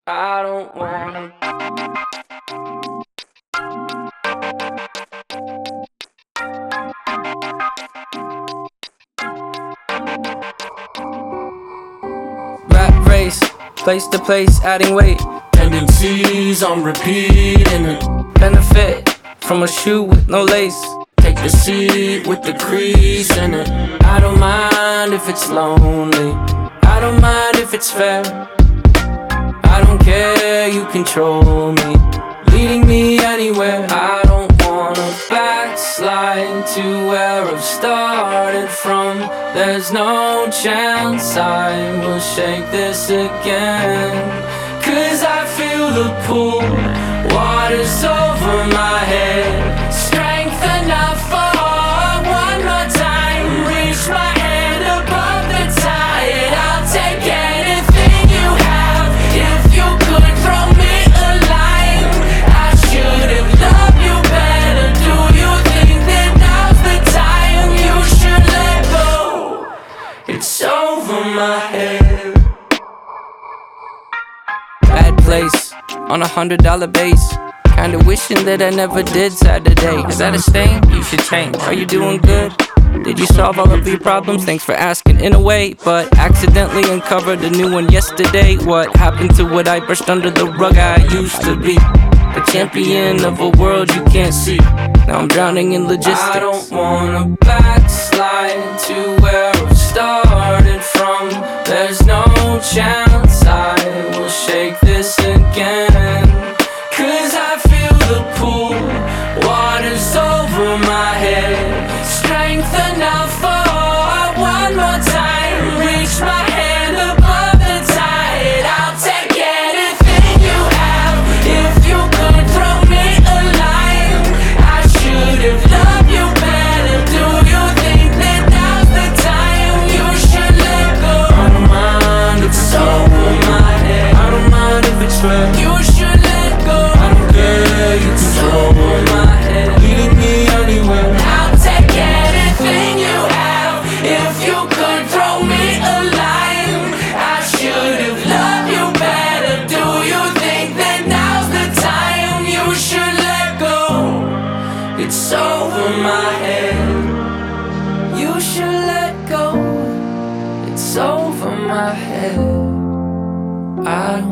I don't wanna. Rap race, place to place, adding weight. Tendencies on repeat and it Benefit from a shoe with no lace. take the seat with the crease in it. I don't mind if it's lonely, I don't mind if it's fair. I don't care, you control me, leading me anywhere. I don't wanna backslide to where I've started from. There's no chance I will shake this again. Cause I feel the pull, water's over my head. Strength enough for one more time. Reach my hand above the tide. I'll take anything you have. If you could throw me a line, I should have loved you better. Do you think that now's the time you should let go? It's over my head. Bad place on $100 base. Kinda wishing that I never did Saturday. Is that a stain? You should change. Are you doing good? Did you solve all of your problems? Thanks for asking in a way, but accidentally uncovered a new one yesterday. What happened to what I brushed under the rug I used to be? The champion of a world you can't see. Now I'm drowning in logistics. I don't wanna backslide to where I've started from. There's no chance I will shake this again. Cause I feel the pull, water's over my head. Strength enough for one more time. Reach my hand above the tide. I'll take anything you have. If you could throw me a line, I should have loved you better. Do you think that now's the time you should let go? I don't mind if it's over my head. I don't mind if it's red. You should let go. I don't care, you control my head, leading me anywhere. I'll take anything you have. If you could throw me a line, I should have loved you better. Do you think that now's the time you should let go? It's over my head. You should let go. It's over my head. I don't